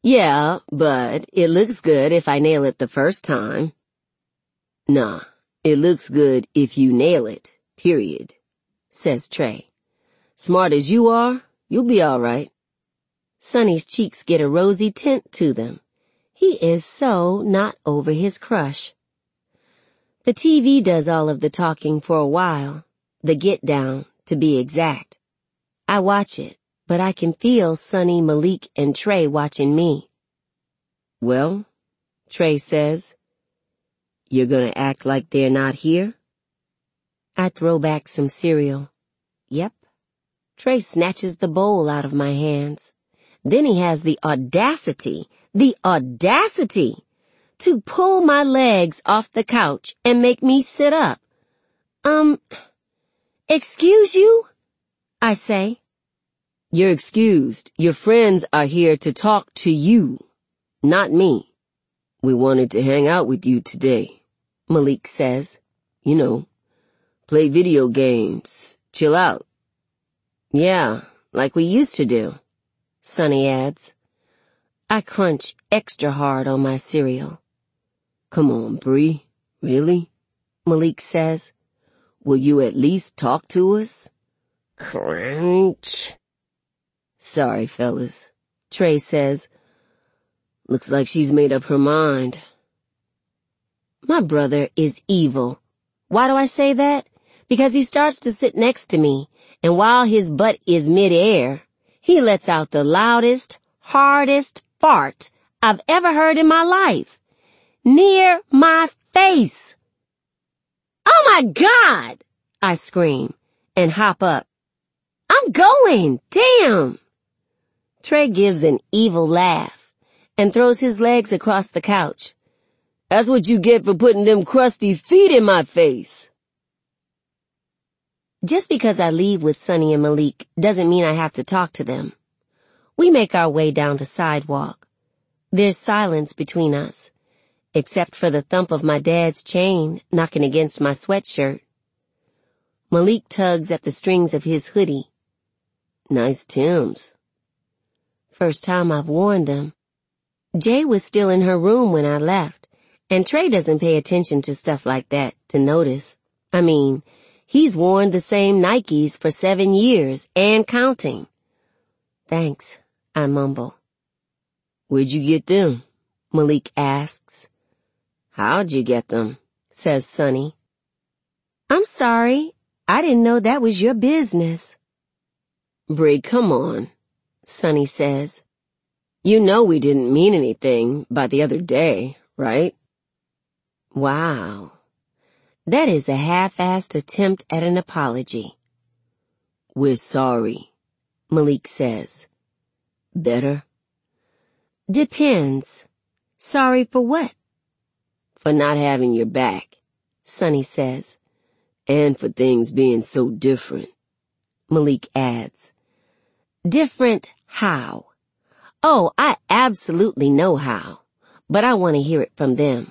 Yeah, but it looks good if I nail it the first time. Nah, it looks good if you nail it, period, says Trey. Smart as you are, you'll be all right. Sonny's cheeks get a rosy tint to them. He is so not over his crush. The TV does all of the talking for a while, the get down, to be exact. I watch it, but I can feel Sonny, Malik, and Trey watching me. Well, Trey says, you're gonna act like they're not here? I throw back some cereal. Yep. Trey snatches the bowl out of my hands. Then he has the audacity to pull my legs off the couch and make me sit up. Excuse you? I say. You're excused. Your friends are here to talk to you, not me. We wanted to hang out with you today, Malik says. You know, play video games, chill out. Yeah, like we used to do, Sonny adds. I crunch extra hard on my cereal. Come on, Bree. Really? Malik says. Will you at least talk to us? Crunch. Sorry, fellas. Trey says. Looks like she's made up her mind. My brother is evil. Why do I say that? Because he starts to sit next to me, and while his butt is midair, he lets out the loudest, hardest fart I've ever heard in my life. Near my face. Oh my God! I scream and hop up. I'm going! Damn! Trey gives an evil laugh and throws his legs across the couch. That's what you get for putting them crusty feet in my face. Just because I leave with Sonny and Malik doesn't mean I have to talk to them. We make our way down the sidewalk. There's silence between us, except for the thump of my dad's chain knocking against my sweatshirt. Malik tugs at the strings of his hoodie. Nice Timbs. First time I've worn them. Jay was still in her room when I left, and Trey doesn't pay attention to stuff like that to notice. I mean, he's worn the same Nikes for 7 years and counting. Thanks, I mumble. Where'd you get them? Malik asks. How'd you get them? Says Sonny. I'm sorry. I didn't know that was your business. Bree, come on, Sonny says. You know we didn't mean anything by the other day, right? Wow. That is a half-assed attempt at an apology. We're sorry, Malik says. Better? Depends. Sorry for what? For not having your back, Sonny says. And for things being so different, Malik adds. Different how? Oh, I absolutely know how, but I want to hear it from them.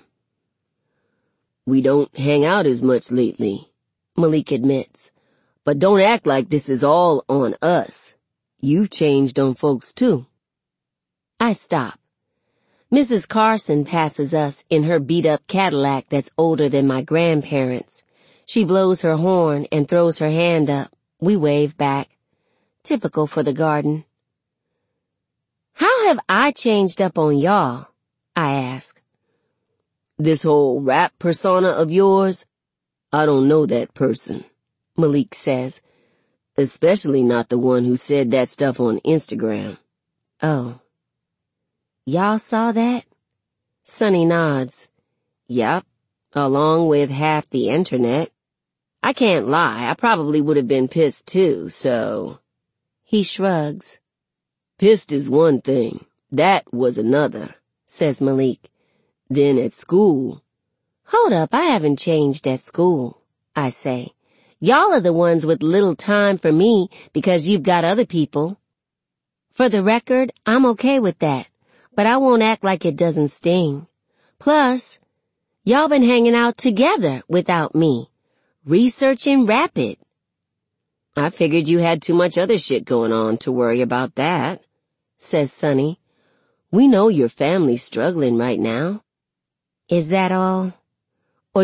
We don't hang out as much lately, Malik admits. But don't act like this is all on us. You've changed on folks too. I stop. Mrs. Carson passes us in her beat-up Cadillac that's older than my grandparents'. She blows her horn and throws her hand up. We wave back. Typical for the garden. How have I changed up on y'all? I ask. This whole rap persona of yours? I don't know that person, Malik says. Especially not the one who said that stuff on Instagram. Oh. Y'all saw that? Sonny nods. Yup, along with half the internet. I can't lie, I probably would have been pissed too, so... He shrugs. Pissed is one thing. That was another, says Malik. Then at school... Hold up, I haven't changed at school, I say. Y'all are the ones with little time for me because you've got other people. For the record, I'm okay with that, but I won't act like it doesn't sting. Plus, y'all been hanging out together without me. Researching Rapid. I figured you had too much other shit going on to worry about that, says Sonny. We know your family's struggling right now. Is that all? Or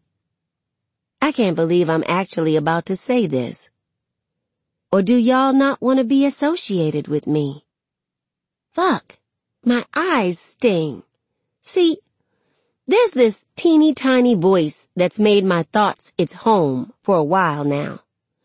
I can't believe I'm actually about to say this. Or do y'all not want to be associated with me? Fuck, my eyes sting. See, there's this teeny tiny voice that's made my thoughts its home for a while now.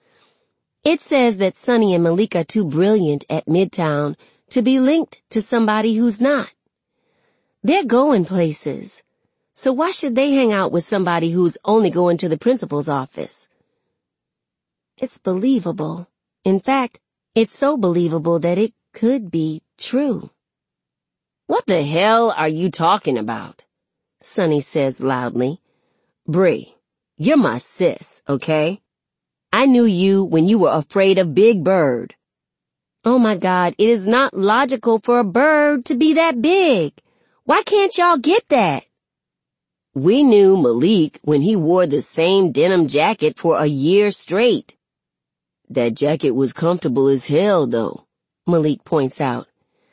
It says that Sonny and Malik are too brilliant at Midtown to be linked to somebody who's not. They're going places, so why should they hang out with somebody who's only going to the principal's office? It's believable. In fact, it's so believable that it could be true. What the hell are you talking about? Sonny says loudly. Bree, you're my sis, okay? I knew you when you were afraid of Big Bird. Oh my God, it is not logical for a bird to be that big. Why can't y'all get that? We knew Malik when he wore the same denim jacket for a year straight. That jacket was comfortable as hell though, Malik points out.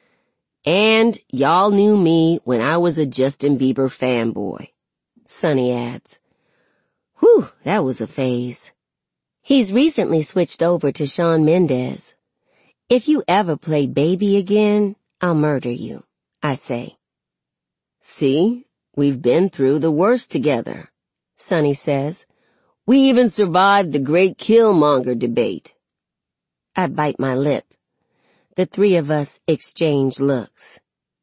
And y'all knew me when I was a Justin Bieber fanboy, Sonny adds. Whew, that was a phase. He's recently switched over to Shawn Mendes. If you ever play baby again, I'll murder you, I say. See, we've been through the worst together, Sonny says. We even survived the great Killmonger debate. I bite my lip. The three of us exchange looks.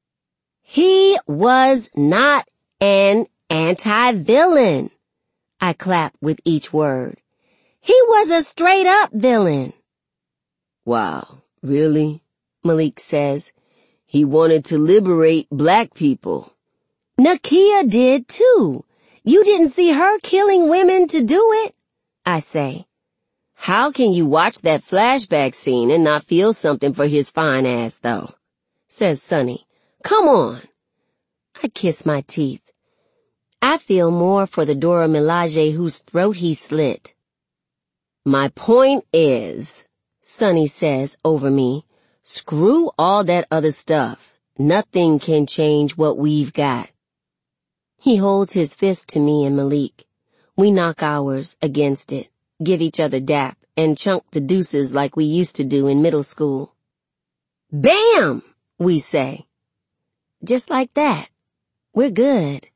He was not an anti-villain. I clap with each word. He was a straight-up villain. Wow, really? Malik says. He wanted to liberate black people. Nakia did too. You didn't see her killing women to do it, I say. How can you watch that flashback scene and not feel something for his fine ass though? Says Sonny. Come on. I kiss my teeth. I feel more for the Dora Milaje whose throat he slit. My point is, Sonny says over me, screw all that other stuff. Nothing can change what we've got. He holds his fist to me and Malik. We knock ours against it, give each other dap, and chunk the deuces like we used to do in middle school. Bam! We say. Just like that. We're good.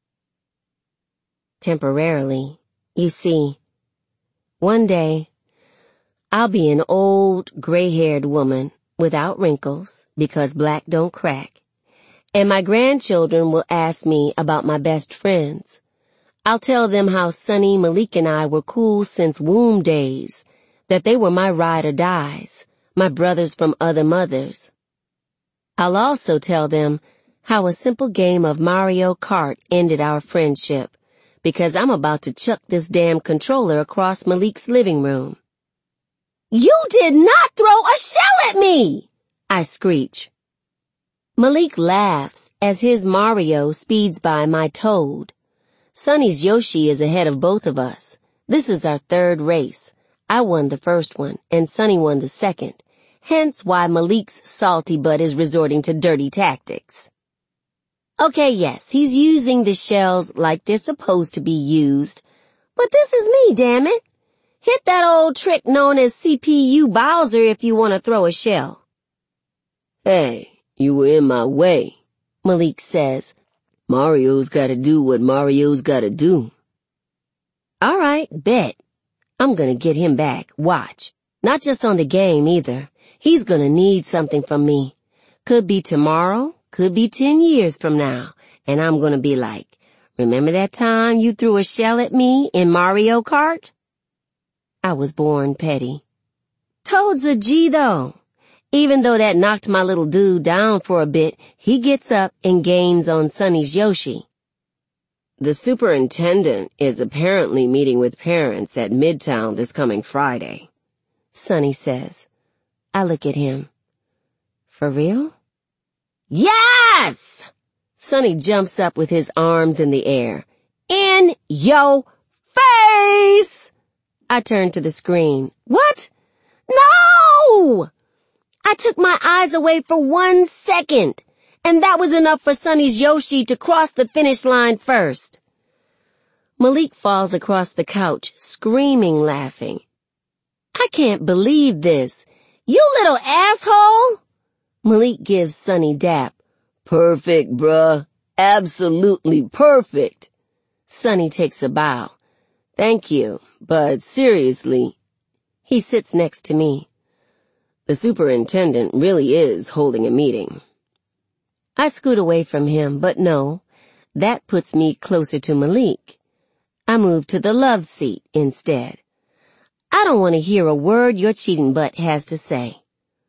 Temporarily, you see. One day, I'll be an old, gray-haired woman without wrinkles because black don't crack, and my grandchildren will ask me about my best friends. I'll tell them how Sonny, Malik, and I were cool since womb days, that they were my ride or dies, my brothers from other mothers. I'll also tell them how a simple game of Mario Kart ended our friendship, because I'm about to chuck this damn controller across Malik's living room. You did not throw a shell at me! I screech. Malik laughs as his Mario speeds by my Toad. Sonny's Yoshi is ahead of both of us. This is our third race. I won the first one, and Sonny won the second. Hence why Malik's salty butt is resorting to dirty tactics. Okay, yes, he's using the shells like they're supposed to be used. But this is me, damn it. Hit that old trick known as CPU Bowser if you want to throw a shell. Hey, you were in my way, Malik says. Mario's gotta do what Mario's gotta do. All right, bet. I'm gonna get him back, watch. Not just on the game either. He's gonna need something from me. Could be tomorrow, could be 10 years from now, and I'm gonna be like, remember that time you threw a shell at me in Mario Kart? I was born petty. Toad's a G though. Even though that knocked my little dude down for a bit, he gets up and gains on Sonny's Yoshi. The superintendent is apparently meeting with parents at Midtown this coming Friday, Sonny says. I look at him. For real? Yes! Sonny jumps up with his arms in the air. In yo face! I turn to the screen. What? No! I took my eyes away for 1 second, And that was enough for Sonny's Yoshi to cross the finish line first. Malik falls across the couch, screaming, laughing. I can't believe this. You little asshole! Malik gives Sonny dap. Perfect, bruh. Absolutely perfect. Sonny takes a bow. Thank you, but seriously. He sits next to me. The superintendent really is holding a meeting. I scoot away from him, but no, that puts me closer to Malik. I move to the love seat instead. I don't want to hear a word your cheating butt has to say.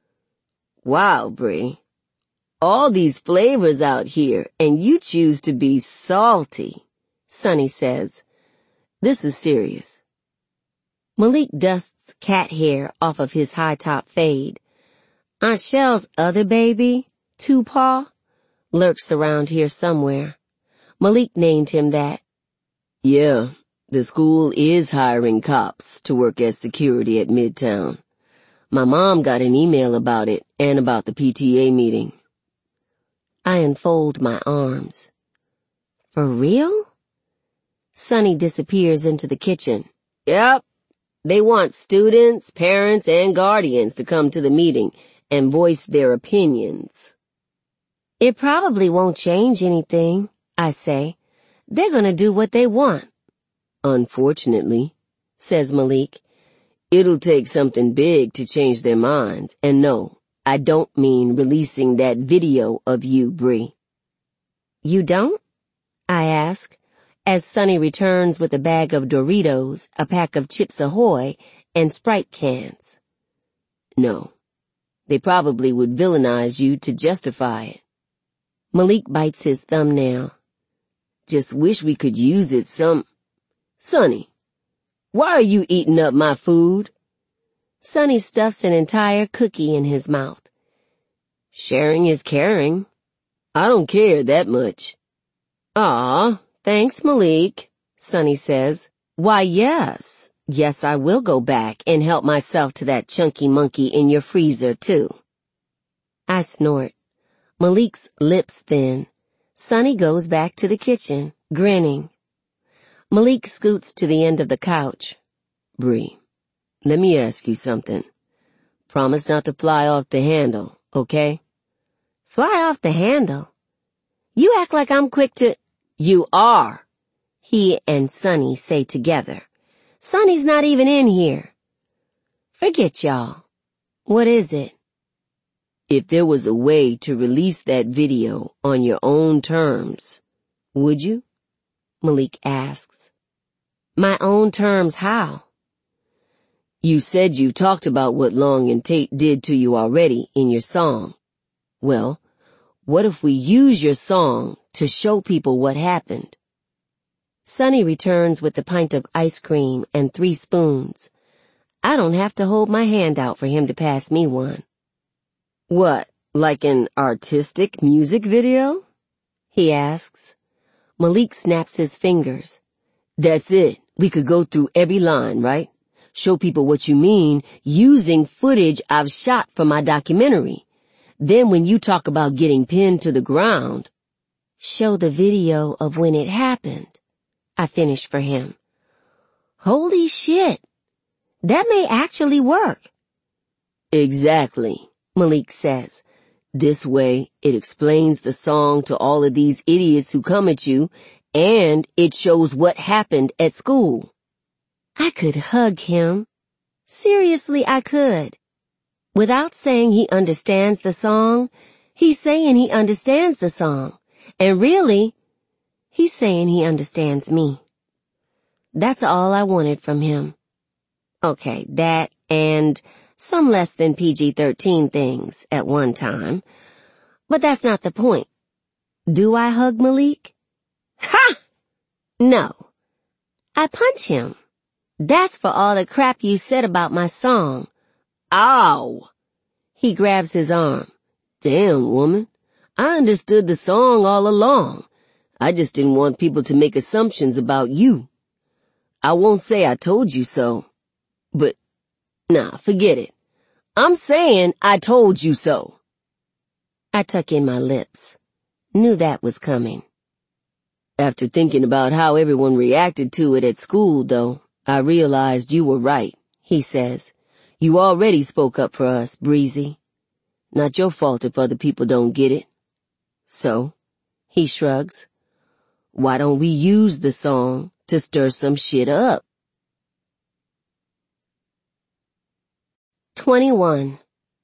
Wow, Bree. All these flavors out here, and you choose to be salty, Sonny says. This is serious. Malik dusts cat hair off of his high-top fade. Aunt Shell's other baby, Two-Paw, lurks around here somewhere. Malik named him that. Yeah, the school is hiring cops to work as security at Midtown. My mom got an email about it and about the PTA meeting. I unfold my arms. For real? Sonny disappears into the kitchen. Yep. They want students, parents, and guardians to come to the meeting and voice their opinions. It probably won't change anything, I say. They're gonna do what they want. Unfortunately, says Malik, it'll take something big to change their minds, and no, I don't mean releasing that video of you, Bree. You don't? I ask, as Sonny returns with a bag of Doritos, a pack of Chips Ahoy, and Sprite cans. No. They probably would villainize you to justify it. Malik bites his thumbnail. Just wish we could use it some... Sonny, why are you eating up my food? Sonny stuffs an entire cookie in his mouth. Sharing is caring. I don't care that much. Aw, thanks, Malik, Sonny says. Why, yes. Yes, I will go back and help myself to that chunky monkey in your freezer, too. I snort. Malik's lips thin. Sonny goes back to the kitchen, grinning. Malik scoots to the end of the couch. Bree, let me ask you something. Promise not to fly off the handle, okay? Fly off the handle? You act like I'm quick to... You are, he and Sonny say together. Sonny's not even in here. Forget y'all. What is it? If there was a way to release that video on your own terms, would you? Malik asks. My own terms how? You said you talked about what Long and Tate did to you already in your song. Well, what if we use your song to show people what happened? Sonny returns with a pint of ice cream and 3 spoons. I don't have to hold my hand out for him to pass me one. What, like an artistic music video? He asks. Malik snaps his fingers. That's it. We could go through every line, right? Show people what you mean using footage I've shot for my documentary. Then when you talk about getting pinned to the ground, show the video of when it happened. I finish for him. Holy shit. That may actually work. Exactly, Malik says. This way, it explains the song to all of these idiots who come at you, and it shows what happened at school. I could hug him. Seriously, I could. Without saying he understands the song, he's saying he understands the song. And really, he's saying he understands me. That's all I wanted from him. Okay, that and some less than PG-13 things at one time. But that's not the point. Do I hug Malik? Ha! No. I punch him. That's for all the crap you said about my song. Ow! He grabs his arm. Damn, woman. I understood the song all along. I just didn't want people to make assumptions about you. I won't say I told you so. But, nah, forget it. I'm saying I told you so. I tuck in my lips. Knew that was coming. After thinking about how everyone reacted to it at school, though, I realized you were right, he says. You already spoke up for us, Breezy. Not your fault if other people don't get it. So, he shrugs. Why don't we use the song to stir some shit up? 21.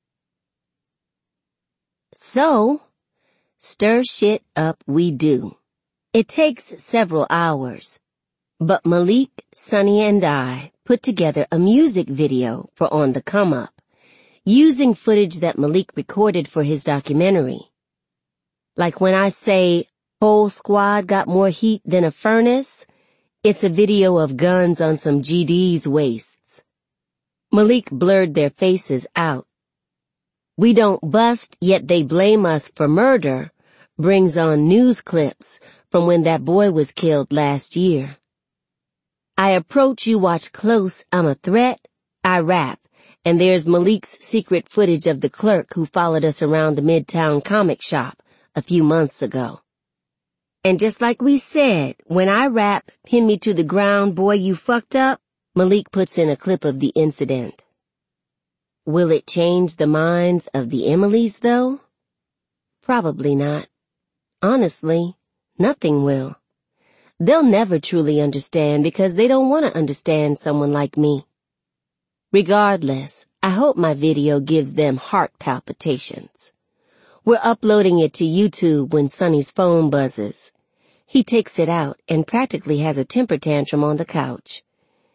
So, stir shit up we do. It takes several hours, but Malik, Sonny, and I put together a music video for On the Come Up, using footage that Malik recorded for his documentary. Like when I say, whole squad got more heat than a furnace, it's a video of guns on some GD's waists. Malik blurred their faces out. We don't bust, yet they blame us for murder, brings on news clips from when that boy was killed last year. I approach you watch close, I'm a threat, I rap, and there's Malik's secret footage of the clerk who followed us around the Midtown comic shop a few months ago. And just like we said, when I rap, pin me to the ground, boy you fucked up, Malik puts in a clip of the incident. Will it change the minds of the Emilys, though? Probably not. Honestly, nothing will. They'll never truly understand because they don't want to understand someone like me. Regardless, I hope my video gives them heart palpitations. We're uploading it to YouTube when Sonny's phone buzzes. He takes it out and practically has a temper tantrum on the couch.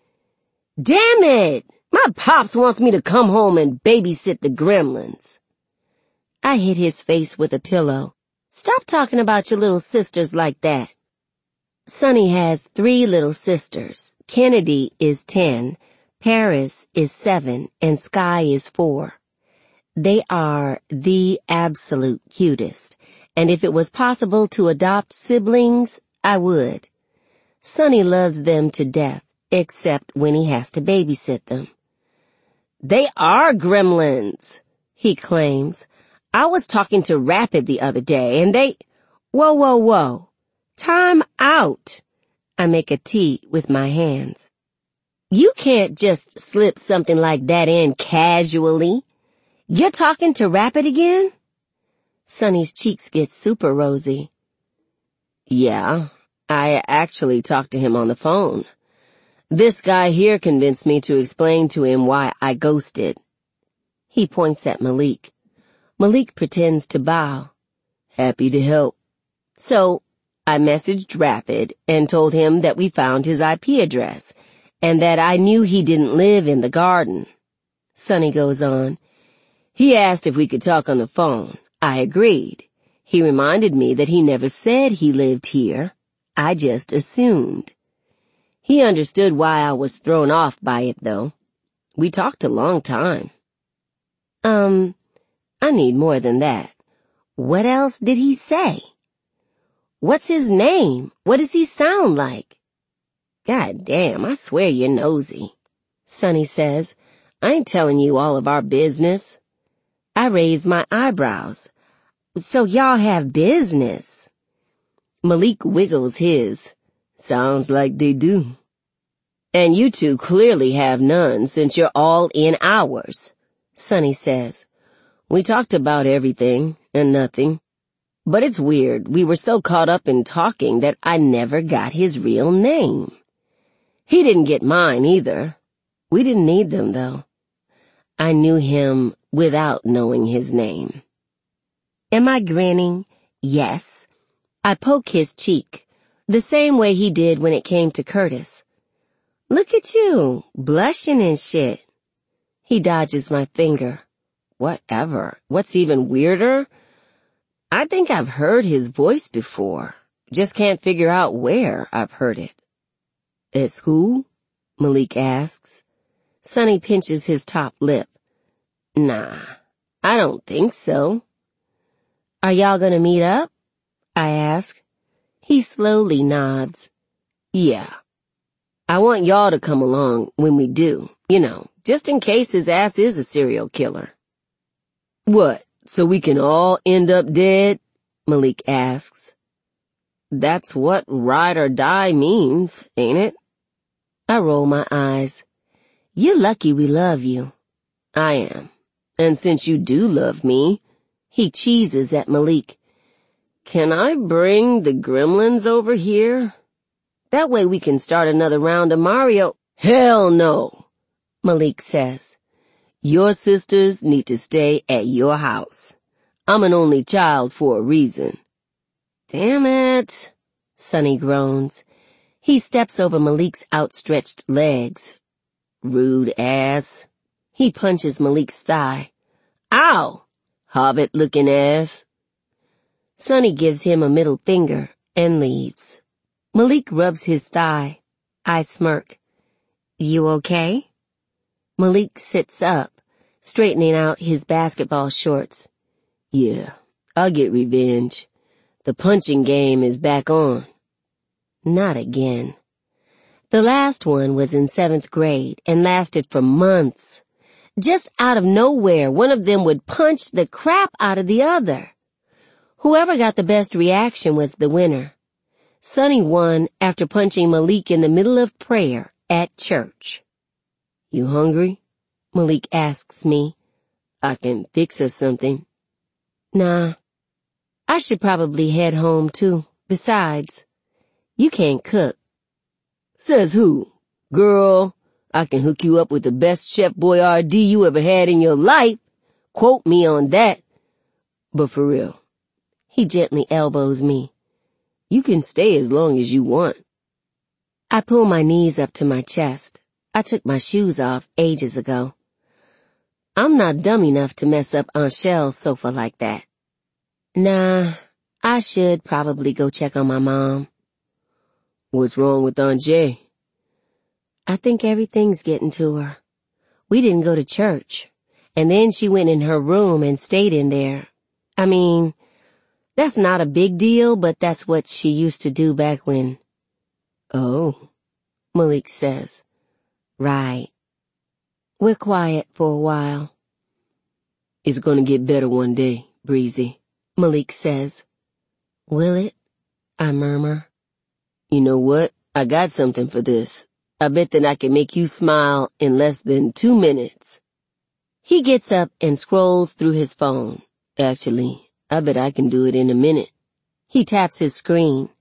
Damn it! My pops wants me to come home and babysit the gremlins. I hit his face with a pillow. Stop talking about your little sisters like that. Sonny has 3 little sisters. Kennedy is 10, Paris is 7, and Sky is 4. They are the absolute cutest, and if it was possible to adopt siblings, I would. Sonny loves them to death, except when he has to babysit them. They are gremlins, he claims. I was talking to Rapid the other day, and they— Whoa. Time out. I make a T with my hands. You can't just slip something like that in casually. You're talking to Rapid again? Sonny's cheeks get super rosy. Yeah, I actually talked to him on the phone. This guy here convinced me to explain to him why I ghosted. He points at Malik. Malik pretends to bow. Happy to help. So, I messaged Rapid and told him that we found his IP address and that I knew he didn't live in the garden. Sonny goes on. He asked if we could talk on the phone. I agreed. He reminded me that he never said he lived here. I just assumed. He understood why I was thrown off by it, though. We talked a long time. I need more than that. What else did he say? What's his name? What does he sound like? God damn, I swear you're nosy. Sonny says, I ain't telling you all of our business. I raise my eyebrows. So y'all have business. Malik wiggles his. Sounds like they do. And you two clearly have none since you're all in ours, Sonny says. We talked about everything and nothing. But it's weird, we were so caught up in talking that I never got his real name. He didn't get mine either. We didn't need them, though. I knew him without knowing his name. Am I grinning? Yes. I poke his cheek, the same way he did when it came to Curtis. Look at you, blushing and shit. He dodges my finger. Whatever. What's even weirder? I think I've heard his voice before. Just can't figure out where I've heard it. At school? Malik asks. Sonny pinches his top lip. Nah, I don't think so. Are y'all gonna meet up? I ask. He slowly nods. Yeah. I want y'all to come along when we do, just in case his ass is a serial killer. What, so we can all end up dead? Malik asks. That's what ride or die means, ain't it? I roll my eyes. You're lucky we love you. I am. And since you do love me, he cheeses at Malik. Can I bring the gremlins over here? That way we can start another round of Mario. Hell no, Malik says. Your sisters need to stay at your house. I'm an only child for a reason. Damn it, Sonny groans. He steps over Malik's outstretched legs. Rude ass. He punches Malik's thigh. Ow! Hobbit-looking ass. Sonny gives him a middle finger and leaves. Malik rubs his thigh. I smirk. You okay? Malik sits up, straightening out his basketball shorts. Yeah, I'll get revenge. The punching game is back on. Not again. The last one was in 7th grade and lasted for months. Just out of nowhere, one of them would punch the crap out of the other. Whoever got the best reaction was the winner. Sonny won after punching Malik in the middle of prayer at church. You hungry? Malik asks me. I can fix us something. Nah. I should probably head home too. Besides, you can't cook. Says who? Girl, I can hook you up with the best Chef Boyardee you ever had in your life. Quote me on that. But for real, he gently elbows me. You can stay as long as you want. I pull my knees up to my chest. I took my shoes off ages ago. I'm not dumb enough to mess up Aunt Shell's sofa like that. Nah, I should probably go check on my mom. What's wrong with Aunt Jay? I think everything's getting to her. We didn't go to church, and then she went in her room and stayed in there. I mean, that's not a big deal, but that's what she used to do back when. Oh, Malik says. Right. We're quiet for a while. It's gonna get better one day, Breezy, Malik says. Will it? I murmur. You know what? I got something for this. I bet that I can make you smile in less than 2 minutes. He gets up and scrolls through his phone. Actually, I bet I can do it in a minute. He taps his screen.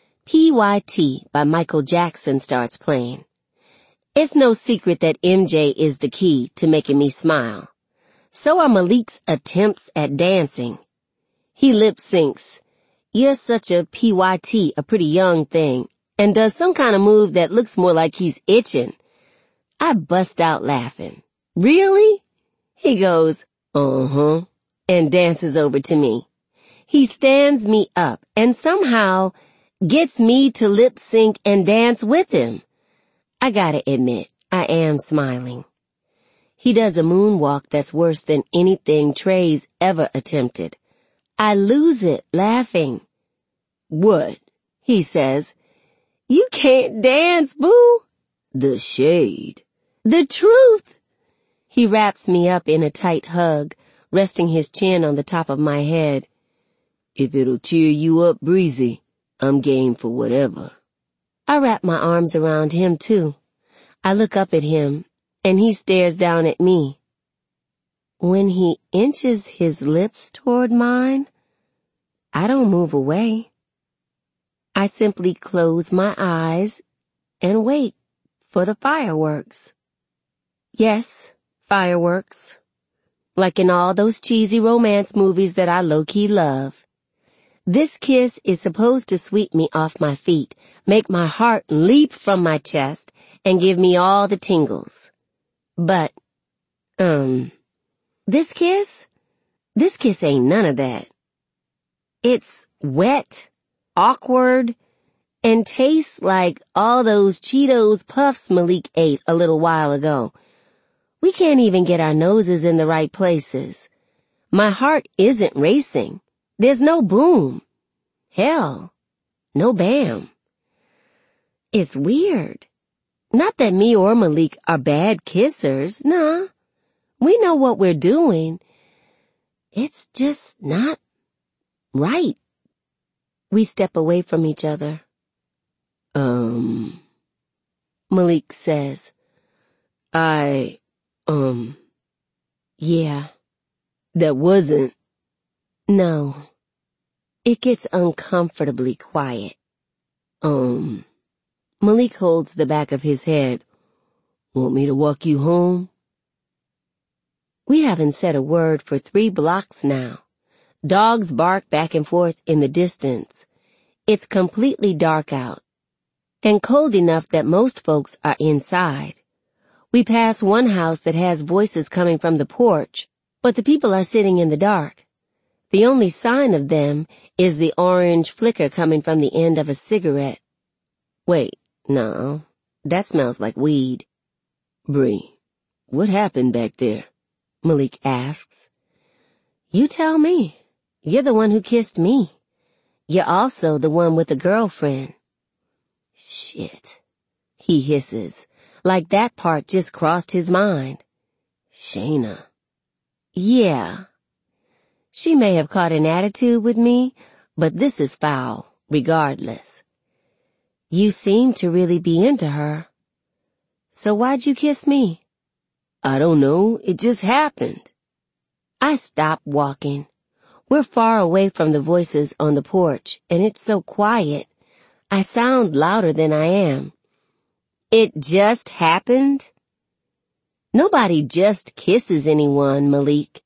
P.Y.T. by Michael Jackson starts playing. It's no secret that MJ is the key to making me smile. So are Malik's attempts at dancing. He lip syncs. You're such a PYT, a pretty young thing, and does some kind of move that looks more like he's itching. I bust out laughing. Really? He goes, uh-huh, and dances over to me. He stands me up and somehow gets me to lip sync and dance with him. I gotta admit, I am smiling. He does a moonwalk that's worse than anything Trey's ever attempted. I lose it laughing. What? He says. You can't dance, boo. The shade. The truth. He wraps me up in a tight hug, resting his chin on the top of my head. If it'll cheer you up, Breezy, I'm game for whatever. I wrap my arms around him too. I look up at him, and he stares down at me. When he inches his lips toward mine, I don't move away. I simply close my eyes and wait for the fireworks. Yes, fireworks. Like in all those cheesy romance movies that I low-key love. This kiss is supposed to sweep me off my feet, make my heart leap from my chest, and give me all the tingles. But, this kiss ain't none of that. It's wet, awkward, and tastes like all those Cheetos Puffs Malik ate a little while ago. We can't even get our noses in the right places. My heart isn't racing. There's no boom. Hell, no bam. It's weird. Not that me or Malik are bad kissers, nah. We know what we're doing. It's just not right We step away from each other. Malik says, yeah, that wasn't. No. It gets uncomfortably quiet. Malik holds the back of his head. Want me to walk you home? We haven't said a word for 3 blocks now. Dogs bark back and forth in the distance. It's completely dark out, and cold enough that most folks are inside. We pass one house that has voices coming from the porch, but the people are sitting in the dark. The only sign of them is the orange flicker coming from the end of a cigarette. Wait, no, that smells like weed. Bree, what happened back there? Malik asks. You tell me. You're the one who kissed me. You're also the one with the girlfriend. Shit, he hisses, like that part just crossed his mind. Shayna. Yeah. She may have caught an attitude with me, but this is foul, regardless. You seem to really be into her. So why'd you kiss me? I don't know, it just happened. I stop walking. We're far away from the voices on the porch, and it's so quiet. I sound louder than I am. It just happened? Nobody just kisses anyone, Malik.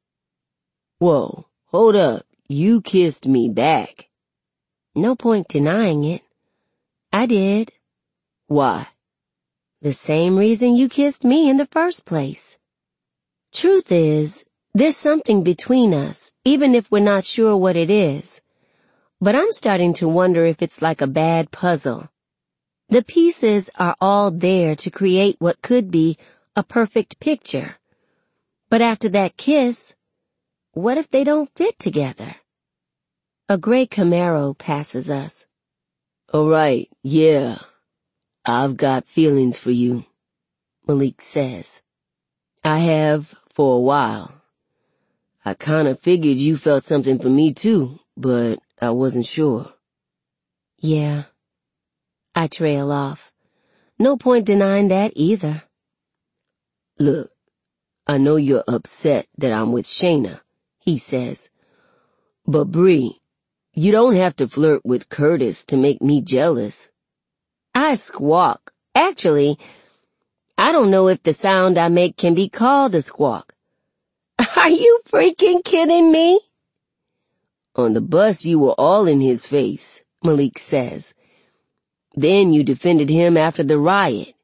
Whoa, hold up. You kissed me back. No point denying it. I did. Why? The same reason you kissed me in the first place. Truth is, there's something between us, even if we're not sure what it is. But I'm starting to wonder if it's like a bad puzzle. The pieces are all there to create what could be a perfect picture. But after that kiss, what if they don't fit together? A gray Camaro passes us. All right, yeah. I've got feelings for you, Malik says. I have for a while. I kinda figured you felt something for me too, but I wasn't sure. Yeah. I trail off. No point denying that either. Look, I know you're upset that I'm with Shayna, he says. But Bree, you don't have to flirt with Curtis to make me jealous. I squawk. Actually, I don't know if the sound I make can be called a squawk. Are you freaking kidding me? On the bus you were all in his face, Malik says. Then you defended him after the riot.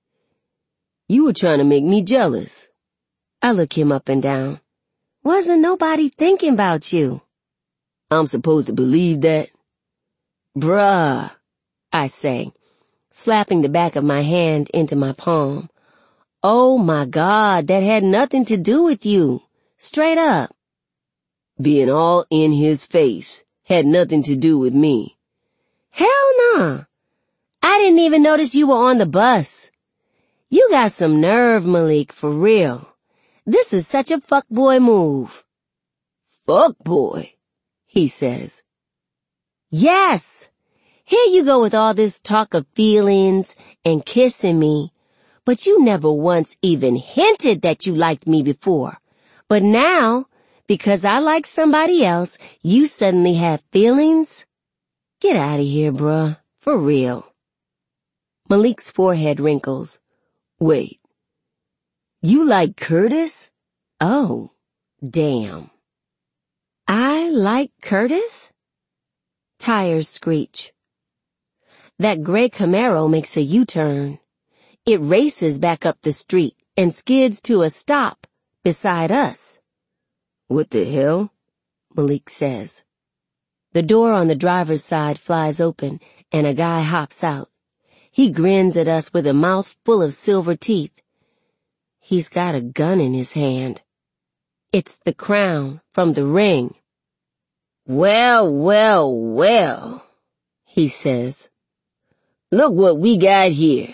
You were trying to make me jealous. I look him up and down. Wasn't nobody thinking about you? I'm supposed to believe that? Bruh, I say, slapping the back of my hand into my palm. Oh my God, that had nothing to do with you. Straight up. Being all in his face had nothing to do with me. Hell nah. I didn't even notice you were on the bus. You got some nerve, Malik, for real. This is such a fuckboy move. Fuckboy, he says. Yes. Here you go with all this talk of feelings and kissing me, but you never once even hinted that you liked me before. But now, because I like somebody else, you suddenly have feelings? Get out of here, bruh. For real. Malik's forehead wrinkles. Wait. You like Curtis? Oh, damn. I like Curtis? Tires screech. That gray Camaro makes a U-turn. It races back up the street and skids to a stop beside us. What the hell? Malik says. The door on the driver's side flies open and a guy hops out. He grins at us with a mouth full of silver teeth. He's got a gun in his hand. It's the Crown from The Ring. Well, well, well, he says. Look what we got here.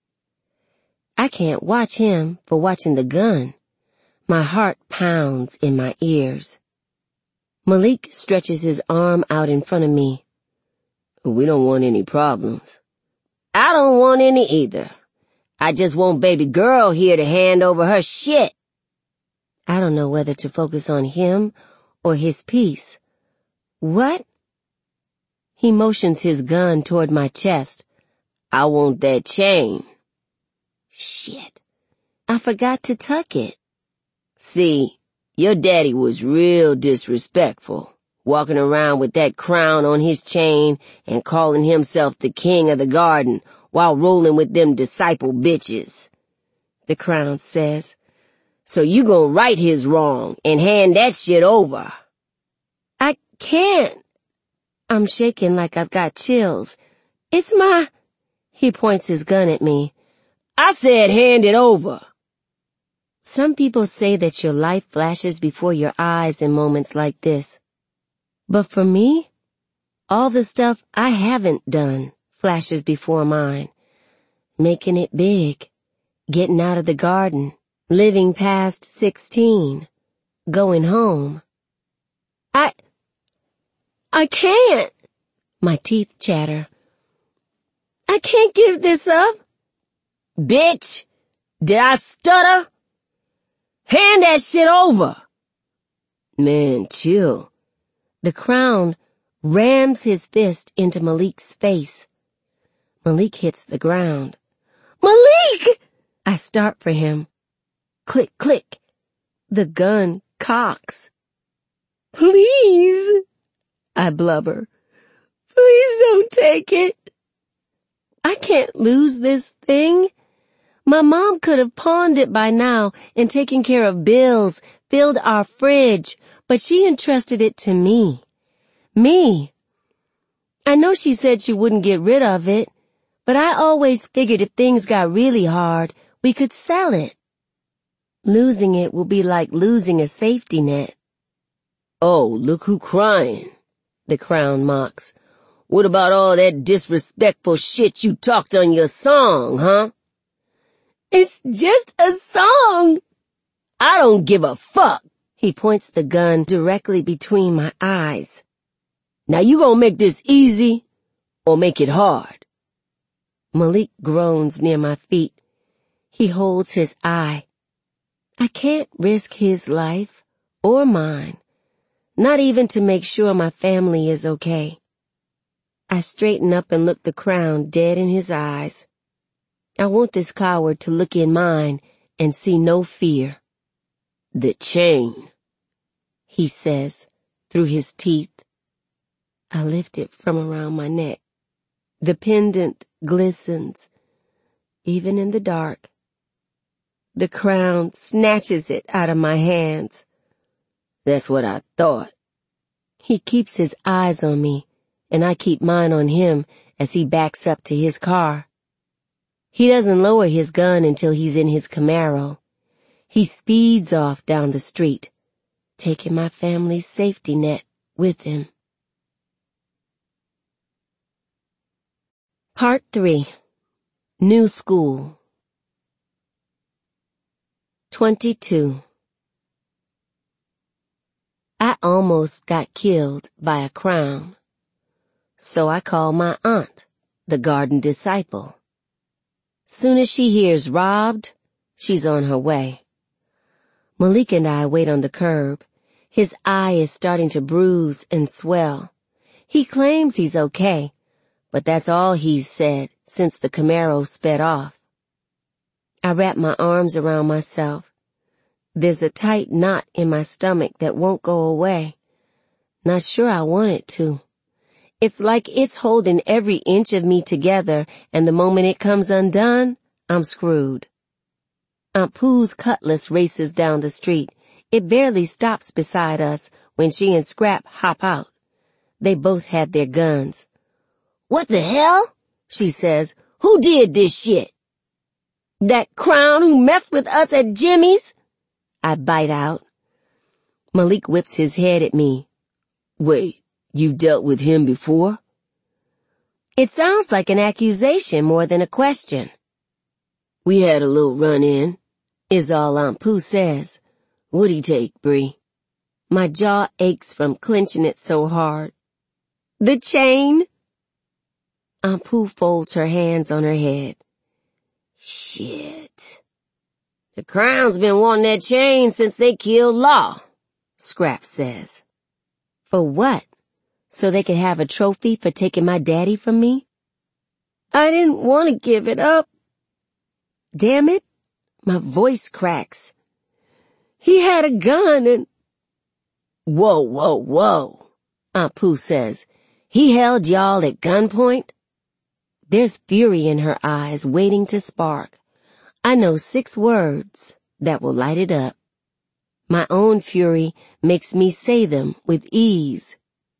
I can't watch him for watching the gun. My heart pounds in my ears. Malik stretches his arm out in front of me. We don't want any problems. I don't want any either. I just want baby girl here to hand over her shit. I don't know whether to focus on him or his piece. What? He motions his gun toward my chest. I want that chain. Shit. I forgot to tuck it. See, your daddy was real disrespectful, walking around with that crown on his chain and calling himself the king of the garden while rolling with them disciple bitches. The crown says, so you gonna right his wrong and hand that shit over. I can't. I'm shaking like I've got chills. It's my... He points his gun at me. I said hand it over. Some people say that your life flashes before your eyes in moments like this. But for me, all the stuff I haven't done flashes before mine. Making it big, getting out of the garden, living past 16, going home. I can't. My teeth chatter. I can't give this up. Bitch, did I stutter? Hand that shit over. Man, chill. The crown rams his fist into Malik's face. Malik hits the ground. Malik! I start for him. Click, click. The gun cocks. Please, I blubber. Please don't take it. I can't lose this thing. My mom could have pawned it by now and taken care of bills, filled our fridge, but she entrusted it to me. Me. I know she said she wouldn't get rid of it, but I always figured if things got really hard, we could sell it. Losing it will be like losing a safety net. Oh, look who crying, the crown mocks. What about all that disrespectful shit you talked on your song, huh? It's just a song. I don't give a fuck. He points the gun directly between my eyes. Now you gonna make this easy or make it hard? Malik groans near my feet. He holds his eye. I can't risk his life or mine, not even to make sure my family is okay. I straighten up and look the crown dead in his eyes. I want this coward to look in mine and see no fear. The chain, he says through his teeth. I lift it from around my neck. The pendant glistens, even in the dark. The crown snatches it out of my hands. That's what I thought. He keeps his eyes on me, and I keep mine on him as he backs up to his car. He doesn't lower his gun until he's in his Camaro. He speeds off down the street, taking my family's safety net with him. Part 3. New School. 22. I almost got killed by a crown. So I call my aunt, the garden disciple. Soon as she hears robbed, she's on her way. Malik and I wait on the curb. His eye is starting to bruise and swell. He claims he's okay, but that's all he's said since the Camaro sped off. I wrap my arms around myself. There's a tight knot in my stomach that won't go away. Not sure I want it to. It's like it's holding every inch of me together, and the moment it comes undone, I'm screwed. Aunt Pooh's cutlass races down the street. It barely stops beside us when she and Scrap hop out. They both had their guns. What the hell? She says. Who did this shit? That crown who messed with us at Jimmy's? I bite out. Malik whips his head at me. Wait. You dealt with him before? It sounds like an accusation more than a question. We had a little run-in, is all Aunt Pooh says. What'd he take, Bree? My jaw aches from clenching it so hard. The chain? Aunt Pooh folds her hands on her head. Shit. The Crown's been wanting that chain since they killed Law, Scraps says. For what? So they could have a trophy for taking my daddy from me? I didn't want to give it up. Damn it, my voice cracks. He had a gun and... Whoa, whoa, whoa, Aunt Pooh says. He held y'all at gunpoint? There's fury in her eyes waiting to spark. I know 6 words that will light it up. My own fury makes me say them with ease.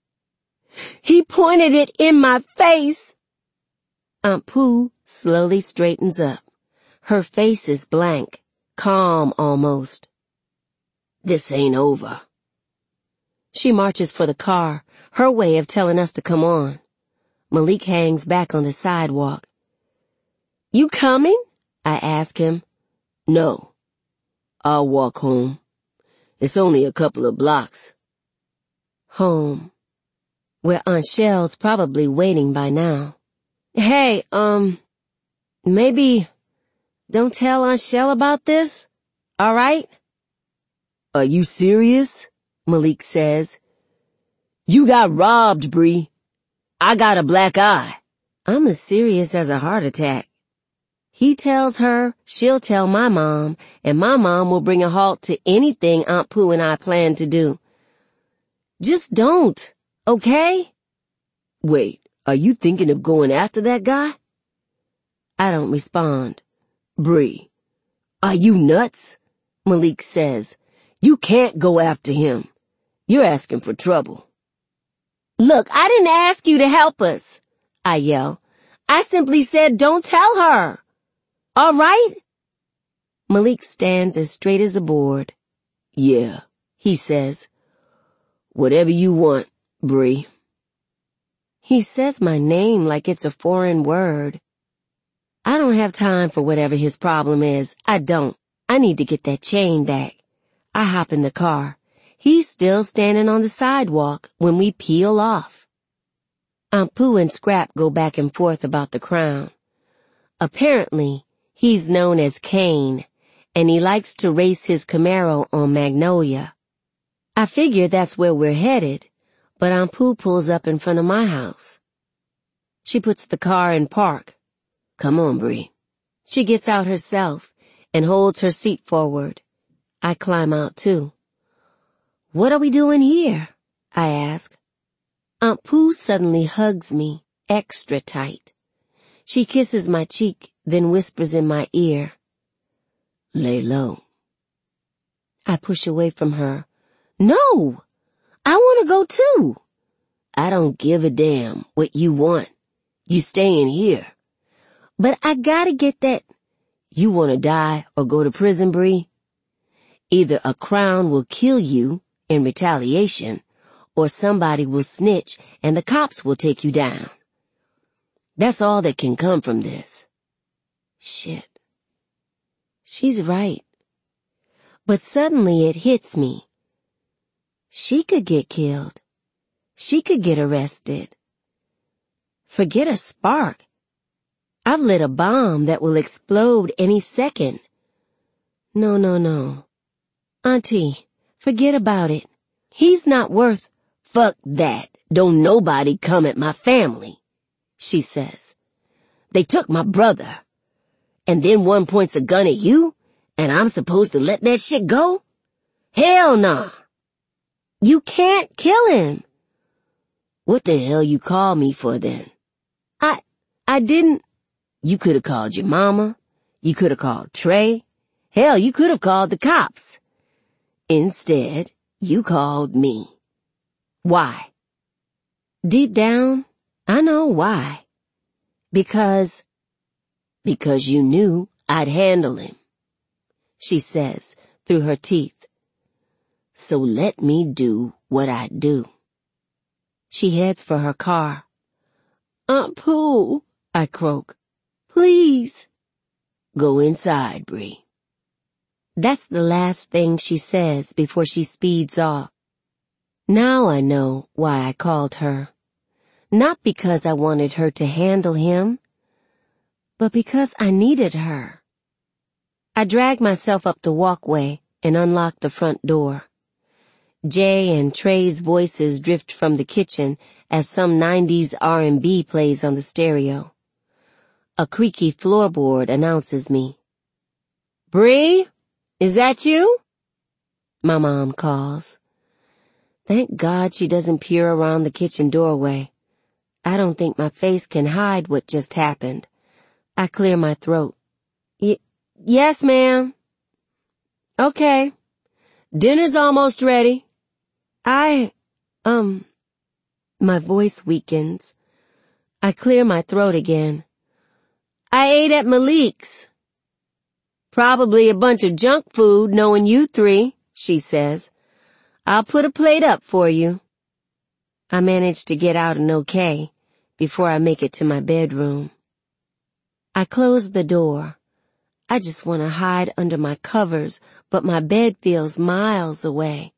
He pointed it in my face. Aunt Pooh slowly straightens up. Her face is blank, calm almost. This ain't over. She marches for the car, her way of telling us to come on. Malik hangs back on the sidewalk. You coming? I ask him. No. I'll walk home. It's only a couple of blocks. Home. Where Aunt Shell's probably waiting by now. Hey, maybe don't tell Aunt Shell about this? All right? Are you serious? Malik says. You got robbed, Bree. I got a black eye. I'm as serious as a heart attack. He tells her, she'll tell my mom, and my mom will bring a halt to anything Aunt Pooh and I plan to do. Just don't, okay? Wait, are you thinking of going after that guy? I don't respond. Bree, are you nuts? Malik says. You can't go after him. You're asking for trouble. Look, I didn't ask you to help us, I yell. I simply said don't tell her. All right? Malik stands as straight as a board. Yeah, he says. Whatever you want, Bree. He says my name like it's a foreign word. I don't have time for whatever his problem is. I don't. I need to get that chain back. I hop in the car. He's still standing on the sidewalk when we peel off. Aunt Pooh and Scrap go back and forth about the Crown. Apparently, he's known as Kane, and he likes to race his Camaro on Magnolia. I figure that's where we're headed, but Aunt Pooh pulls up in front of my house. She puts the car in park. Come on, Bree. She gets out herself and holds her seat forward. I climb out too. What are we doing here? I ask. Aunt Pooh suddenly hugs me extra tight. She kisses my cheek, then whispers in my ear. Lay low. I push away from her. No! I want to go too. I don't give a damn what you want. You staying here. But I gotta get that. You want to die or go to prison, Bree? Either a Crown will kill you in retaliation, or somebody will snitch and the cops will take you down. That's all that can come from this. Shit. She's right. But suddenly it hits me. She could get killed. She could get arrested. Forget a spark. I've lit a bomb that will explode any second. No. Auntie, forget about it. He's not worth... Fuck that. Don't nobody come at my family, she says. They took my brother. And then one points a gun at you, and I'm supposed to let that shit go? Hell nah. You can't kill him. What the hell you call me for then? I didn't... You could have called your mama. You could have called Trey. Hell, you could have called the cops. Instead, you called me. Why? Deep down, I know why. Because you knew I'd handle him, she says through her teeth. So let me do what I do. She heads for her car. Aunt Pooh, I croak. Please. Go inside, Bree. That's the last thing she says before she speeds off. Now I know why I called her. Not because I wanted her to handle him, but because I needed her. I dragged myself up the walkway and unlocked the front door. Jay and Trey's voices drift from the kitchen as some 90s R&B plays on the stereo. A creaky floorboard announces me. "Bree, is that you?" My mom calls. Thank God she doesn't peer around the kitchen doorway. I don't think my face can hide what just happened. I clear my throat. Yes, ma'am. Okay. Dinner's almost ready. My voice weakens. I clear my throat again. I ate at Malik's. Probably a bunch of junk food, knowing you three, she says. I'll put a plate up for you. I manage to get out an okay before I make it to my bedroom. I close the door. I just want to hide under my covers, but my bed feels miles away.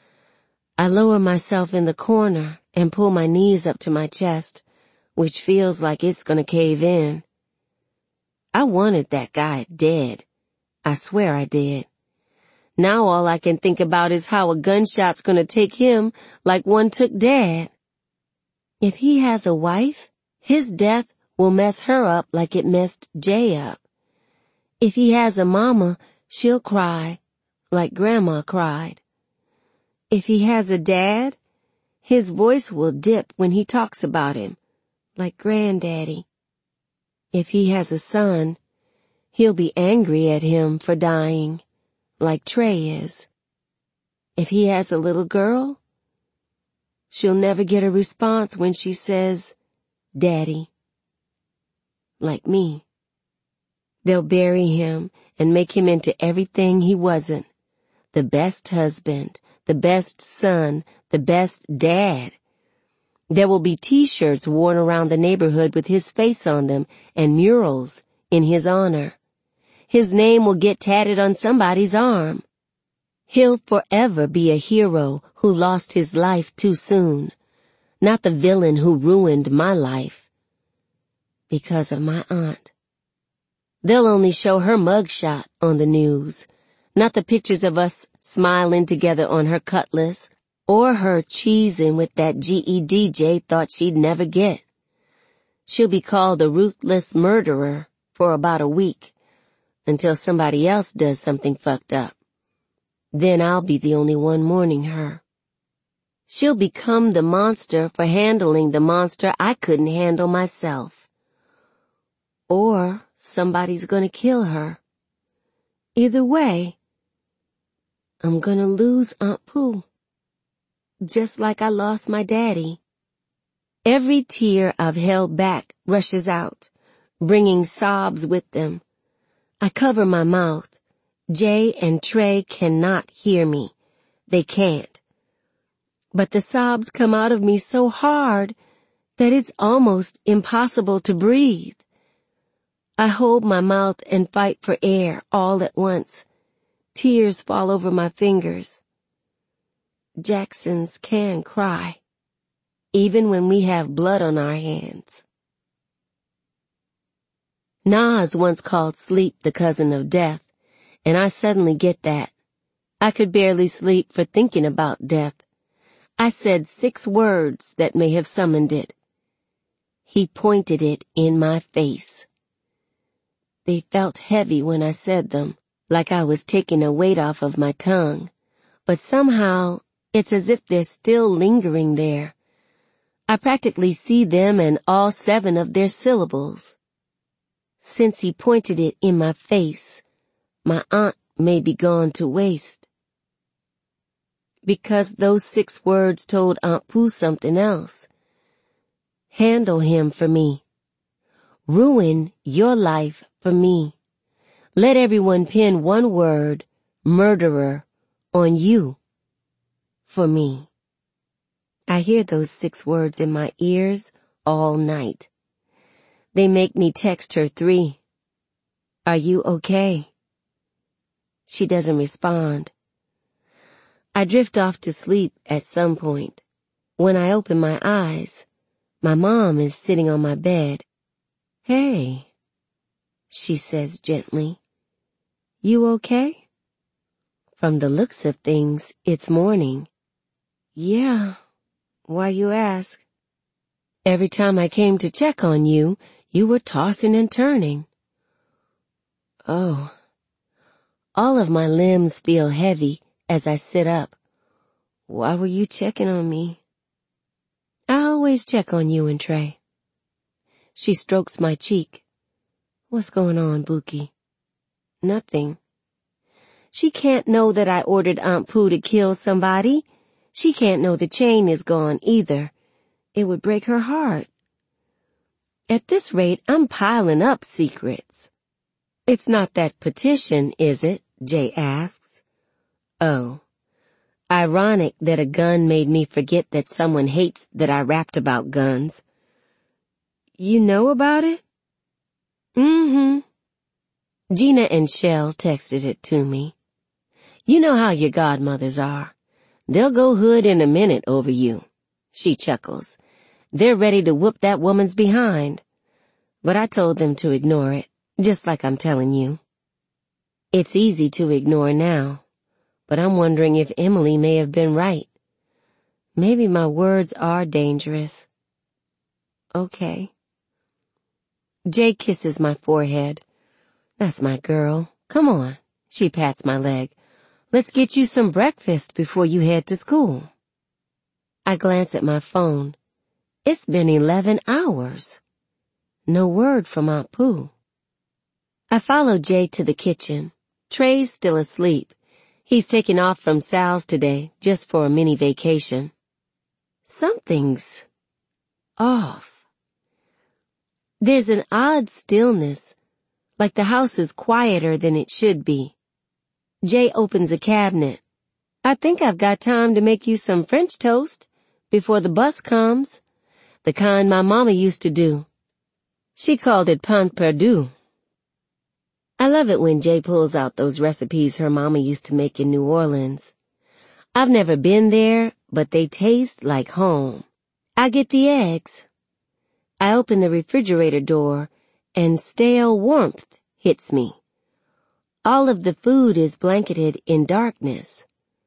I lower myself in the corner and pull my knees up to my chest, which feels like it's gonna cave in. I wanted that guy dead. I swear I did. Now all I can think about is how a gunshot's gonna take him like one took Dad. If he has a wife, his death will mess her up like it messed Jay up. If he has a mama, she'll cry like Grandma cried. If he has a dad, his voice will dip when he talks about him, like Granddaddy. If he has a son, he'll be angry at him for dying, like Trey is. If he has a little girl, she'll never get a response when she says, Daddy, like me. They'll bury him and make him into everything he wasn't. The best husband, the best son, the best dad. There will be t-shirts worn around the neighborhood with his face on them and murals in his honor. His name will get tatted on somebody's arm. He'll forever be a hero who lost his life too soon, not the villain who ruined my life because of my aunt. They'll only show her mugshot on the news, not the pictures of us smiling together on her cutlass, or her cheesing with that GED Jay thought she'd never get. She'll be called a ruthless murderer for about a week, until somebody else does something fucked up. Then I'll be the only one mourning her. She'll become the monster for handling the monster I couldn't handle myself. Or somebody's gonna kill her. Either way, I'm gonna lose Aunt Pooh. Just like I lost my daddy. Every tear I've held back rushes out, bringing sobs with them. I cover my mouth. Jay and Trey cannot hear me. They can't. But the sobs come out of me so hard that it's almost impossible to breathe. I hold my mouth and fight for air all at once. Tears fall over my fingers. Jacksons can cry, even when we have blood on our hands. Nas once called sleep the cousin of death, and I suddenly get that. I could barely sleep for thinking about death. I said 6 words that may have summoned it. He pointed it in my face. They felt heavy when I said them, like I was taking a weight off of my tongue, but somehow it's as if they're still lingering there. I practically see them and all 7 of their syllables. Since he pointed it in my face, my aunt may be gone to waste. Because those 6 words told Aunt Pooh something else. Handle him for me. Ruin your life for me. Let everyone pin one word, murderer, on you. For me. I hear those 6 words in my ears all night. They make me text her 3. Are you okay? She doesn't respond. I drift off to sleep at some point. When I open my eyes, My mom is sitting on my bed. "Hey," she says gently. "You okay?" From the looks of things, it's morning. "Yeah, why you ask?" "Every time I came to check on you, you were tossing and turning." "Oh." All of my limbs feel heavy as I sit up. "Why were you checking on me?" "I always check on you and Trey." She strokes my cheek. "What's going on, Buki?" "Nothing." She can't know that I ordered Aunt Pooh to kill somebody. She can't know the chain is gone either. It would break her heart. At this rate, I'm piling up secrets. "It's not that petition, is it?" Jay asks. Oh. Ironic that a gun made me forget that someone hates that I rapped about guns. "You know about it?" "Mm-hmm." Gina and Shell texted it to me. "You know how your godmothers are. They'll go hood in a minute over you." She chuckles. "They're ready to whoop that woman's behind." But I told them to ignore it, just like I'm telling you. It's easy to ignore now, but I'm wondering if Emily may have been right. Maybe my words are dangerous. Okay. Jay kisses my forehead. "That's my girl. Come on." She pats my leg. "Let's get you some breakfast before you head to school." I glance at my phone. It's been 11 hours. No word from Aunt Pooh. I follow Jay to the kitchen. Trey's still asleep. He's taken off from Sal's today, just for a mini vacation. Something's off. There's an odd stillness, like the house is quieter than it should be. Jay opens a cabinet. "I think I've got time to make you some French toast before the bus comes. The kind my mama used to do. She called it pain perdu." I love it when Jay pulls out those recipes her mama used to make in New Orleans. I've never been there, but they taste like home. I get the eggs. I open the refrigerator door, and stale warmth hits me. All of the food is blanketed in darkness.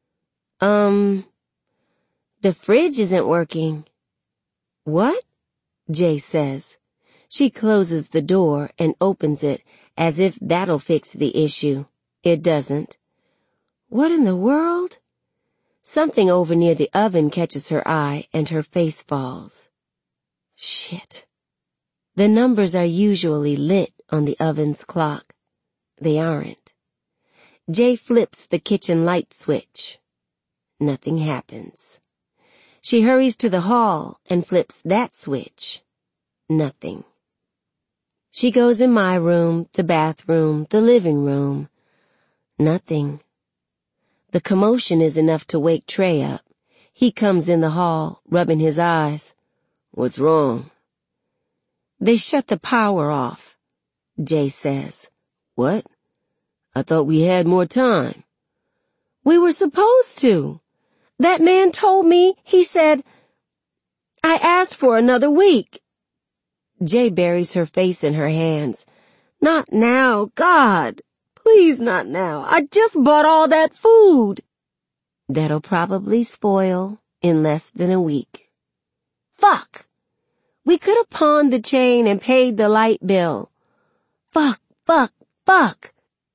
The fridge isn't working." "What?" Jay says. She closes the door and opens it as if that'll fix the issue. It doesn't. What in the world? Something over near the oven catches her eye and her face falls. Shit. The numbers are usually lit on the oven's clock. They aren't. Jay flips the kitchen light switch. Nothing happens. She hurries to the hall and flips that switch. Nothing. She goes in my room, the bathroom, the living room. Nothing. The commotion is enough to wake Trey up. He comes in the hall, rubbing his eyes. "What's wrong?" "They shut the power off," Jay says. "What? I thought we had more time." "We were supposed to. That man told me, he said, I asked for another week." Jay buries her face in her hands. "Not now, God. Please not now. I just bought all that food." "That'll probably spoil in less than a week." "Fuck. We could have pawned the chain and paid the light bill." "Fuck, fuck, fuck."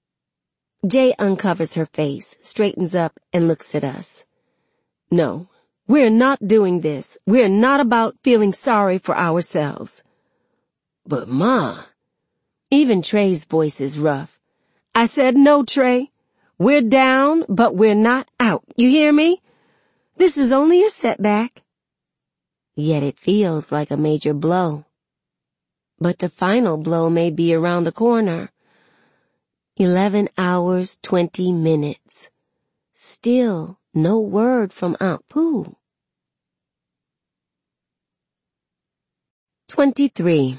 Jay uncovers her face, straightens up, and looks at us. "No, we're not doing this. We're not about feeling sorry for ourselves." "But Ma." Even Trey's voice is rough. "I said no, Trey. We're down, but we're not out. You hear me? This is only a setback." Yet it feels like a major blow. But the final blow may be around the corner. 11 hours, 20 minutes. Still no word from Aunt Pooh. 23.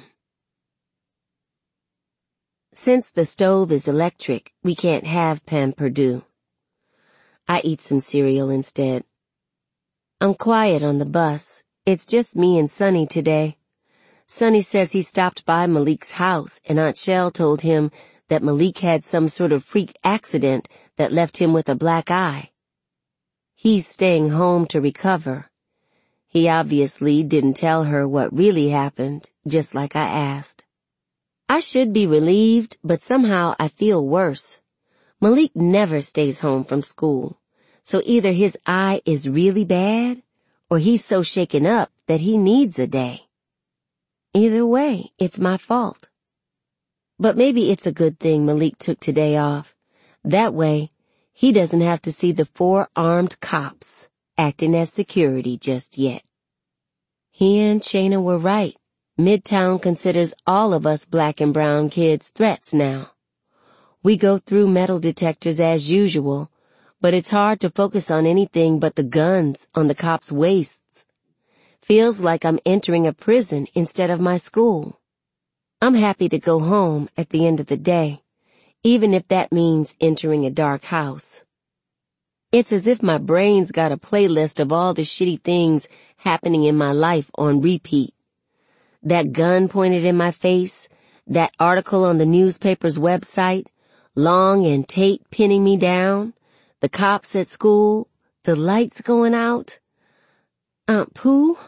Since the stove is electric, we can't have pain perdu. I eat some cereal instead. I'm quiet on the bus, It's just me and Sonny today. Sonny says he stopped by Malik's house and Aunt Shell told him that Malik had some sort of freak accident that left him with a black eye. He's staying home to recover. He obviously didn't tell her what really happened, just like I asked. I should be relieved, but somehow I feel worse. Malik never stays home from school, so either his eye is really bad, or he's so shaken up that he needs a day. Either way, it's my fault. But maybe it's a good thing Malik took today off. That way, he doesn't have to see the 4 armed cops acting as security just yet. He and Shayna were right. Midtown considers all of us black and brown kids threats now. We go through metal detectors as usual, but it's hard to focus on anything but the guns on the cops' waists. Feels like I'm entering a prison instead of my school. I'm happy to go home at the end of the day, even if that means entering a dark house. It's as if my brain's got a playlist of all the shitty things happening in my life on repeat. That gun pointed in my face, that article on the newspaper's website, Long and Tate pinning me down, the cops at school, the lights going out. Aunt Pooh?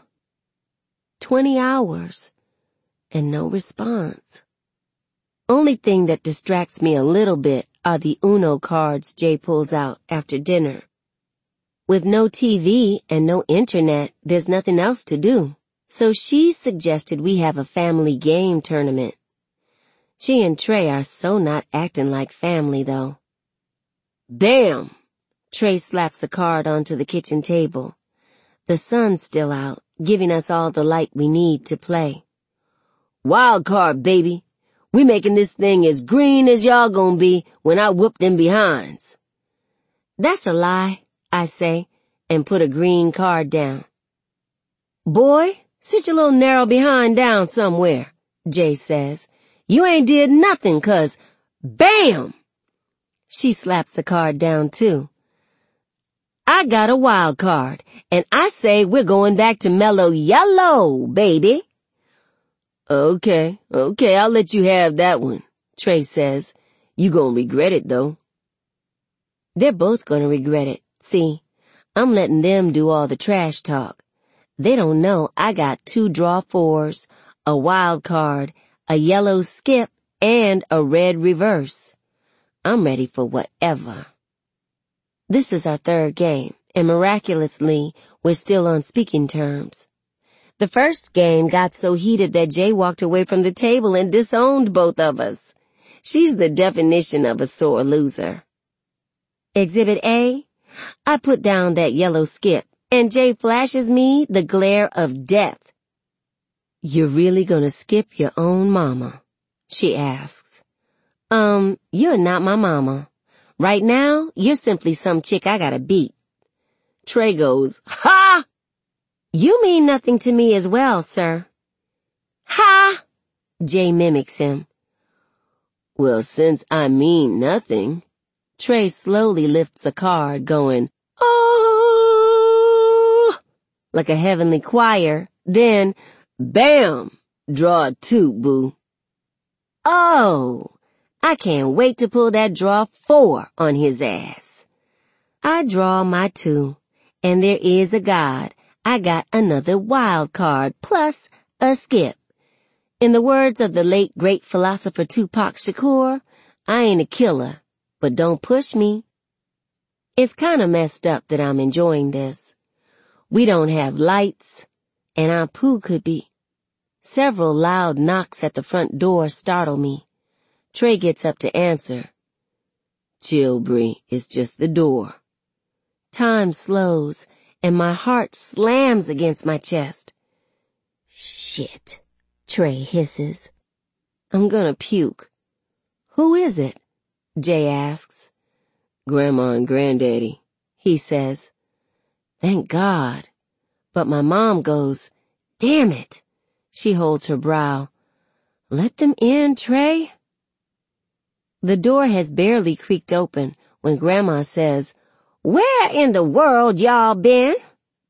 20 hours, and no response. Only thing that distracts me a little bit are the Uno cards Jay pulls out after dinner. With no TV and no internet, there's nothing else to do, so she suggested we have a family game tournament. She and Trey are so not acting like family, though. Bam! Trey slaps a card onto the kitchen table. The sun's still out, giving us all the light we need to play. Wild card, baby. We making this thing as green as y'all gonna be when I whoop them behinds. That's a lie, I say, and put a green card down. Boy, sit your little narrow behind down somewhere, Jay says. You ain't did nothing 'cause, bam! She slaps the card down too. I got a wild card, and I say we're going back to mellow yellow, baby. Okay, I'll let you have that one, Trey says. You gonna regret it, though. They're both gonna regret it. See, I'm letting them do all the trash talk. They don't know I got 2 draw 4s, a wild card, a yellow skip, and a red reverse. I'm ready for whatever. This is our 3rd game, and miraculously, we're still on speaking terms. The first game got so heated that Jay walked away from the table and disowned both of us. She's the definition of a sore loser. Exhibit A, I put down that yellow skip, and Jay flashes me the glare of death. You're really gonna skip your own mama? She asks. You're not my mama. Right now, you're simply some chick I gotta beat. Trey goes, ha! You mean nothing to me as well, sir. Ha! Jay mimics him. Well, since I mean nothing, Trey slowly lifts a card going, oh, like a heavenly choir, then, bam, draw a 2, boo. Oh, I can't wait to pull that draw 4 on his ass. I draw my 2, and there is a God. I got another wild card, plus a skip. In the words of the late great philosopher Tupac Shakur, I ain't a killer, but don't push me. It's kinda messed up that I'm enjoying this. We don't have lights, and Aunt Pooh could be. Several loud knocks at the front door startle me. Trey gets up to answer. Chill, Bree, it's just the door. Time slows, and my heart slams against my chest. Shit, Trey hisses. I'm gonna puke. Who is it? Jay asks. Grandma and Granddaddy, he says. Thank God. But my mom goes, damn it. She holds her brow. Let them in, Trey. The door has barely creaked open when Grandma says, where in the world y'all been?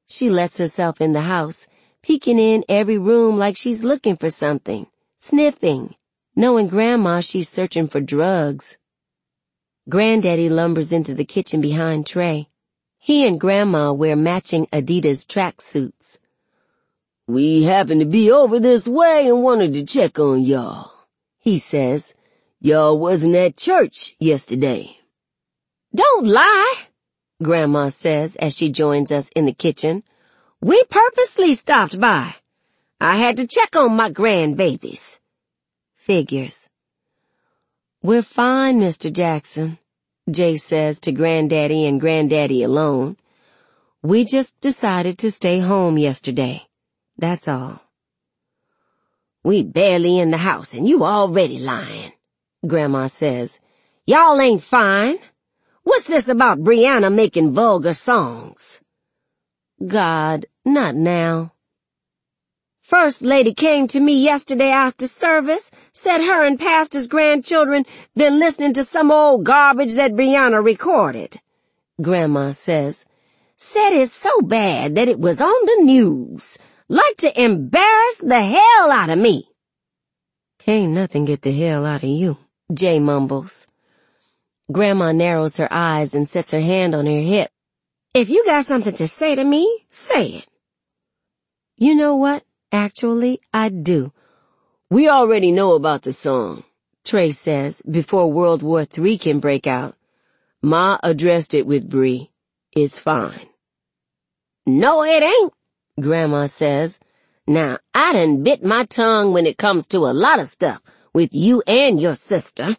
She lets herself in the house, peeking in every room like she's looking for something, sniffing, knowing Grandma she's searching for drugs. Granddaddy lumbers into the kitchen behind Trey. He and Grandma wear matching Adidas tracksuits. "We happened to be over this way and wanted to check on y'all," he says. "Y'all wasn't at church yesterday." "Don't lie," Grandma says as she joins us in the kitchen. "We purposely stopped by. I had to check on my grandbabies." Figures. "We're fine, Mr. Jackson," Jay says to Granddaddy and Granddaddy alone. "We just decided to stay home yesterday. That's all." "We barely in the house and you already lying," Grandma says. "Y'all ain't fine. What's this about Brianna making vulgar songs?" "God, not now." "First Lady came to me yesterday after service, said her and Pastor's grandchildren been listening to some old garbage that Brianna recorded," Grandma says. "Said it's so bad that it was on the news. Like to embarrass the hell out of me." "Can't nothing get the hell out of you," Jay mumbles. Grandma narrows her eyes and sets her hand on her hip. "If you got something to say to me, say it." "You know what? Actually, I do." "We already know about the song," Trey says, before World War III can break out. "Ma addressed it with Bree. It's fine." "No, it ain't," Grandma says. "Now, I done bit my tongue when it comes to a lot of stuff with you and your sister."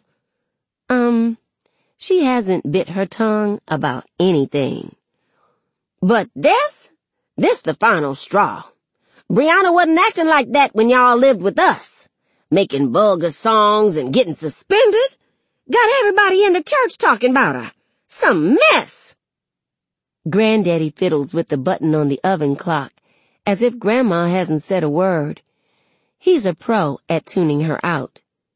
She hasn't bit her tongue about anything. "But this the final straw. Brianna wasn't acting like that when y'all lived with us. Making vulgar songs and getting suspended. Got everybody in the church talking about her. Some mess." Granddaddy fiddles with the button on the oven clock, as if Grandma hasn't said a word. He's a pro at tuning her out.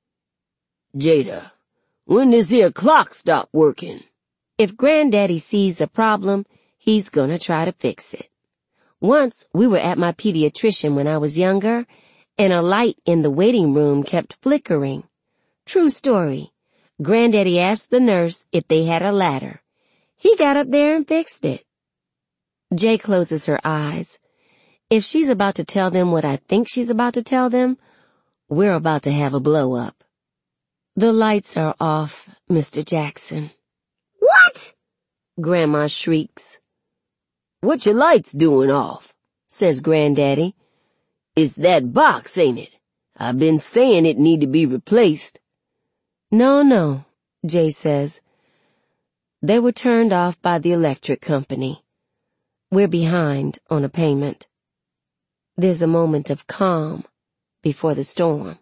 "Jada, when this here clock stop working?" If Granddaddy sees a problem, he's gonna try to fix it. Once we were at my pediatrician when I was younger, and a light in the waiting room kept flickering. True story. Granddaddy asked the nurse if they had a ladder. He got up there and fixed it. Jay closes her eyes. If she's about to tell them what I think she's about to tell them, we're about to have a blow-up. "The lights are off, Mr. Jackson." "What?" Grandma shrieks. "What your lights doing off?" says Granddaddy. "It's that box, ain't it? I've been saying it need to be replaced." No, Jay says. They were turned off by the electric company. We're behind on a payment. There's a moment of calm before the storm.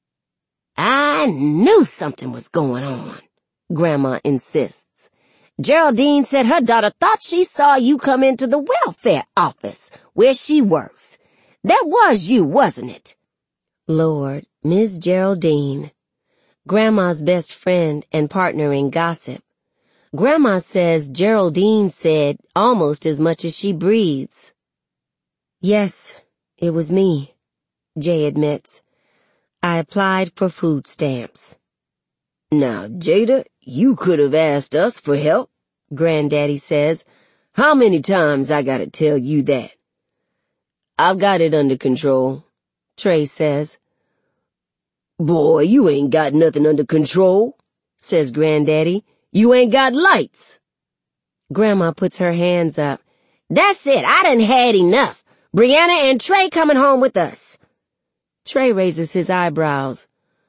"I knew something was going on," Grandma insists. "Geraldine said her daughter thought she saw you come into the welfare office where she works. That was you, wasn't it?" Lord, Miss Geraldine. Grandma's best friend and partner in gossip. Grandma says Geraldine said almost as much as she breathes. "Yes, it was me," Jay admits. "I applied for food stamps." "Now, Jada, you could have asked us for help," Granddaddy says. "How many times I gotta tell you that?" "I've got it under control," Trey says. "Boy, you ain't got nothing under control," says Granddaddy. "You ain't got lights." Grandma puts her hands up. "That's it, I done had enough. Brianna and Trey coming home with us." Trey raises his eyebrows.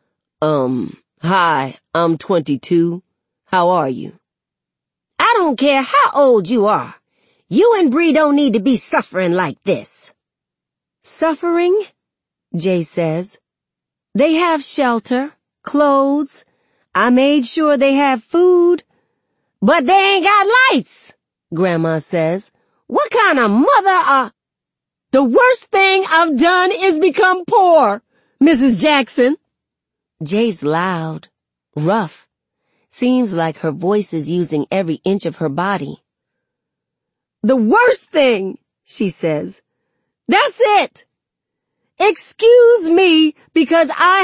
Hi, I'm 22. How are you?" "I don't care how old you are. You and Bree don't need to be suffering like this." "Suffering?" Jay says. "They have shelter, clothes. I made sure they have food." "But they ain't got lights," Grandma says. "What kind of mother are—" "The worst thing I've done is become poor, Mrs. Jackson." Jay's loud, rough. Seems like her voice is using every inch of her body. "The worst thing," she says. That's it. Excuse me because I